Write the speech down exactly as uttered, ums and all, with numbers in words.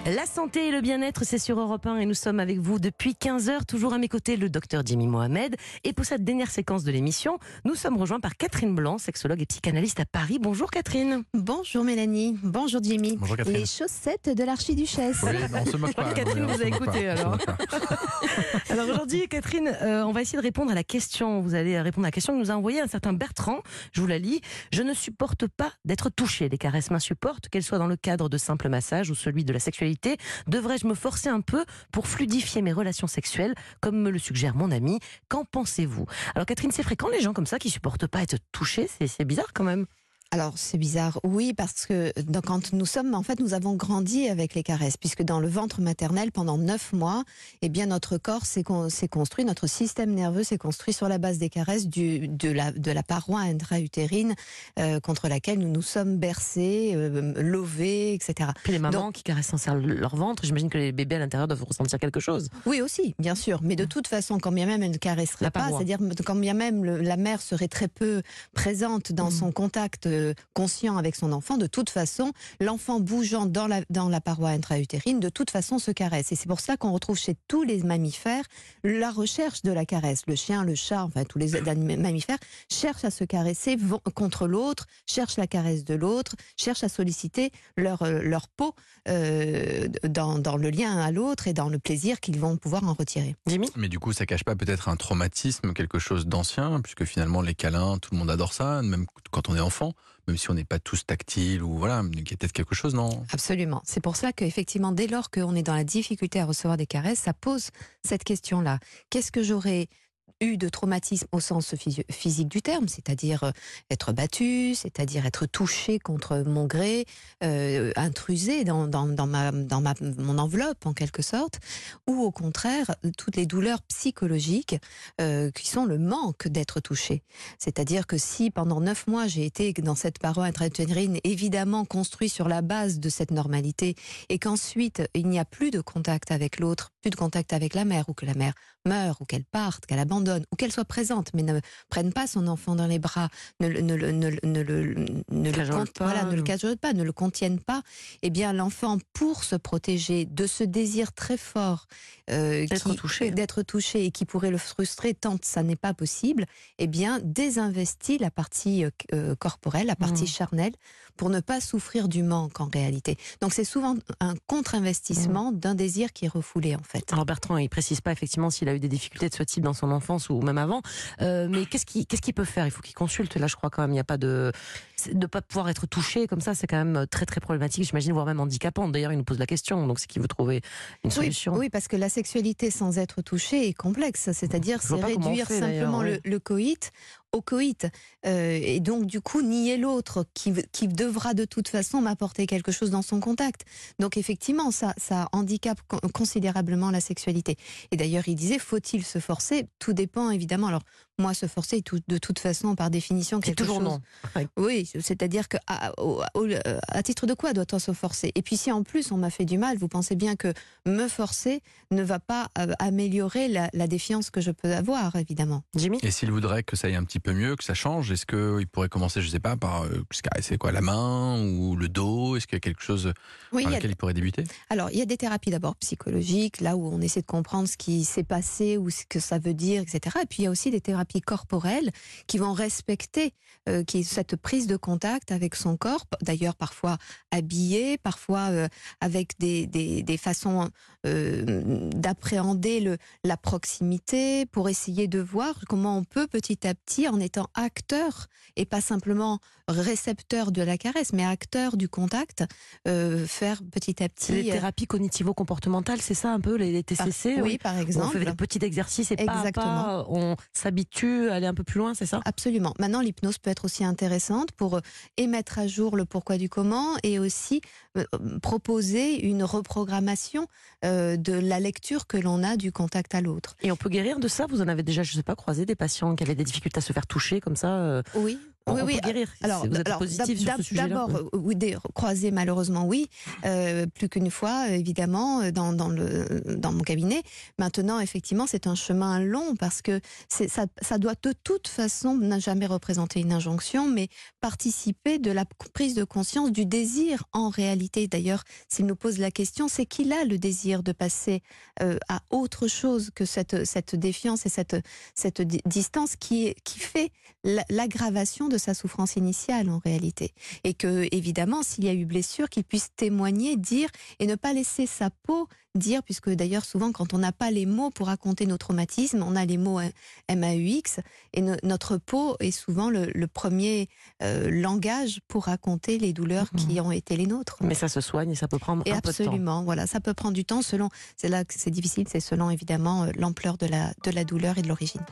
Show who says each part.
Speaker 1: La santé et le bien-être, c'est sur Europe un et nous sommes avec vous depuis quinze heures. Toujours à mes côtés, le docteur Jimmy Mohamed. Et pour cette dernière séquence de l'émission, nous sommes rejoints par Catherine Blanc, sexologue et psychanalyste à Paris. Bonjour Catherine.
Speaker 2: Bonjour Mélanie. Bonjour Jimmy.
Speaker 3: Bonjour Catherine.
Speaker 2: Les chaussettes de l'archiduchesse.
Speaker 3: Oui, non, on se moque pas.
Speaker 1: Catherine,
Speaker 3: non,
Speaker 1: vous
Speaker 3: on se
Speaker 1: avez
Speaker 3: moque
Speaker 1: écouté
Speaker 3: pas,
Speaker 1: alors.
Speaker 3: on se moque pas.
Speaker 1: Alors aujourd'hui, Catherine, euh, on va essayer de répondre à la question. Vous allez répondre à la question que nous a envoyée un certain Bertrand. Je vous la lis. Je ne supporte pas d'être touchée. Les caresses m'insupportent, qu'elles soient dans le cadre de simples massages ou celui de la sexualité. Devrais-je me forcer un peu pour fluidifier mes relations sexuelles, comme me le suggère mon ami? Qu'en pensez-vous? Alors Catherine, c'est fréquent les gens comme ça qui supportent pas être touchés, c'est, c'est bizarre quand même.
Speaker 2: Alors c'est bizarre, oui, parce que donc, quand nous sommes, en fait, nous avons grandi avec les caresses, puisque dans le ventre maternel, pendant neuf mois, eh bien notre corps s'est, con, s'est construit, notre système nerveux s'est construit sur la base des caresses du, de, la, de la paroi intra-utérine euh, contre laquelle nous nous sommes bercés, euh, lovés, et cetera.
Speaker 1: Puis les mamans
Speaker 2: donc,
Speaker 1: qui caressent sans cesse leur ventre, j'imagine que les bébés à l'intérieur doivent ressentir quelque chose.
Speaker 2: Oui aussi, bien sûr, mais de toute façon, quand bien même elle ne caresserait pas, c'est-à-dire quand bien même le, la mère serait très peu présente dans mmh. son contact conscient avec son enfant, de toute façon, l'enfant bougeant dans la, dans la paroi intra-utérine, de toute façon se caresse. Et c'est pour ça qu'on retrouve chez tous les mammifères la recherche de la caresse. Le chien, le chat, enfin tous les mammifères cherchent à se caresser vont contre l'autre, cherchent la caresse de l'autre, cherchent à solliciter leur, leur peau euh, dans, dans le lien à l'autre et dans le plaisir qu'ils vont pouvoir en retirer.
Speaker 1: Jimmy ?
Speaker 3: Mais du coup, ça cache pas peut-être un traumatisme, quelque chose d'ancien, puisque finalement les câlins, tout le monde adore ça, même quand on est enfant. Même si on n'est pas tous tactiles ou voilà, il y a peut-être quelque chose, non? Absolument.
Speaker 2: C'est pour ça qu'effectivement, dès lors qu'on est dans la difficulté à recevoir des caresses, ça pose cette question-là. Qu'est-ce que j'aurais eu de traumatisme au sens physique du terme, c'est-à-dire être battu, c'est-à-dire être touché contre mon gré, euh, intrusé dans, dans, dans, ma, dans ma, mon enveloppe en quelque sorte, ou au contraire toutes les douleurs psychologiques euh, qui sont le manque d'être touché. C'est-à-dire que si pendant neuf mois j'ai été dans cette paroi intra-utérine évidemment construit sur la base de cette normalité et qu'ensuite il n'y a plus de contact avec l'autre, plus de contact avec la mère, ou que la mère meurt, ou qu'elle parte, qu'elle abandonne, ou qu'elle soit présente, mais ne prenne pas son enfant dans les bras, ne, ne, ne, ne, ne, ne, ne, le, compte, pas, voilà, ne le cajole pas, ne le contienne pas, eh bien l'enfant, pour se protéger de ce désir très fort euh,
Speaker 1: d'être,
Speaker 2: qui,
Speaker 1: touché.
Speaker 2: d'être touché et qui pourrait le frustrer tant que ça n'est pas possible, eh bien désinvestit la partie euh, corporelle, la partie mmh. charnelle, pour ne pas souffrir du manque en réalité. Donc c'est souvent un contre-investissement mmh. d'un désir qui est refoulé en fait.
Speaker 1: Alors Bertrand, il précise pas effectivement s'il a eu des difficultés de ce type dans son enfance ou même avant, euh, mais qu'est-ce qu'il, qu'est-ce qu'il peut faire? Il faut qu'il consulte, là je crois quand même, il n'y a pas de... de ne pas pouvoir être touché comme ça, c'est quand même très très problématique, j'imagine, voire même handicapant. D'ailleurs, il nous pose la question, donc c'est qu'il veut trouver une solution.
Speaker 2: Oui, oui, parce que la sexualité sans être touchée est complexe, c'est-à-dire c'est réduire fait, simplement le, le coït au coït, euh, et donc du coup nier l'autre qui, qui devra de toute façon m'apporter quelque chose dans son contact. Donc effectivement, ça, ça handicape considérablement la sexualité. Et d'ailleurs, il disait, faut-il se forcer? Tout dépend évidemment. Alors moi, se forcer, tout, de toute façon, par définition, quelque
Speaker 1: c'est toujours
Speaker 2: chose...
Speaker 1: non. Ouais.
Speaker 2: Oui, c'est-à-dire que à, à, à titre de quoi doit-on se forcer? Et puis si en plus on m'a fait du mal, vous pensez bien que me forcer ne va pas euh, améliorer la, la défiance que je peux avoir, évidemment.
Speaker 1: Jimmy?
Speaker 3: Et s'il voudrait que ça aille un petit peu mieux, que ça change, est-ce qu'il pourrait commencer, je sais pas, par euh, se caresser quoi, la main ou le dos? Est-ce qu'il y a quelque chose
Speaker 2: oui,
Speaker 3: par
Speaker 2: il
Speaker 3: lequel
Speaker 2: a...
Speaker 3: il pourrait débuter?
Speaker 2: Alors, il y a des thérapies d'abord psychologiques, là où on essaie de comprendre ce qui s'est passé ou ce que ça veut dire, et cetera. Et puis il y a aussi des thérapies corporelles qui vont respecter euh, qui, cette prise de contact avec son corps, d'ailleurs parfois habillé, parfois euh, avec des, des, des façons euh, d'appréhender le, la proximité pour essayer de voir comment on peut petit à petit, en étant acteur et pas simplement récepteur de la caresse, mais acteur du contact, euh, faire petit à petit...
Speaker 1: C'est les thérapies cognitivo-comportementales, c'est ça un peu, les, les T C C?
Speaker 2: Par, oui,
Speaker 1: oui,
Speaker 2: par exemple.
Speaker 1: On fait des petits exercices et pas à pas, on s'habitue à aller un peu plus loin, c'est ça?
Speaker 2: Absolument. Maintenant, l'hypnose peut être aussi intéressante pour émettre à jour le pourquoi du comment et aussi euh, proposer une reprogrammation euh, de la lecture que l'on a du contact à l'autre.
Speaker 1: Et on peut guérir de ça? Vous en avez déjà, je sais pas, croisé des patients qui avaient des difficultés à se faire toucher comme ça euh...
Speaker 2: Oui.
Speaker 1: on,
Speaker 2: oui,
Speaker 1: on
Speaker 2: oui.
Speaker 1: peut guérir.
Speaker 2: Alors,
Speaker 1: vous êtes
Speaker 2: alors
Speaker 1: positif sur ce sujet-là.
Speaker 2: D'abord,
Speaker 1: Ouais.
Speaker 2: oui, des croisés malheureusement, oui, euh, plus qu'une fois, évidemment, dans, dans, le, dans mon cabinet. Maintenant, effectivement, c'est un chemin long parce que c'est, ça, ça doit de toute façon n'a jamais représenté une injonction, mais participer de la prise de conscience du désir en réalité. D'ailleurs, s'il nous pose la question, c'est qu'il a le désir de passer euh, à autre chose que cette, cette défiance et cette, cette di- distance qui, qui fait l'aggravation de sa souffrance initiale en réalité. Et que, évidemment, s'il y a eu blessure, qu'il puisse témoigner, dire, et ne pas laisser sa peau dire, puisque d'ailleurs souvent quand on n'a pas les mots pour raconter nos traumatismes, on a les mots M A U X, et no, notre peau est souvent le, le premier euh, langage pour raconter les douleurs mmh. qui ont été les nôtres.
Speaker 1: Mais ça se soigne et ça peut prendre
Speaker 2: et
Speaker 1: un
Speaker 2: absolument,
Speaker 1: peu de temps.
Speaker 2: Absolument, voilà, ça peut prendre du temps selon, c'est là que c'est difficile, c'est selon évidemment l'ampleur de la, de la douleur et de l'origine.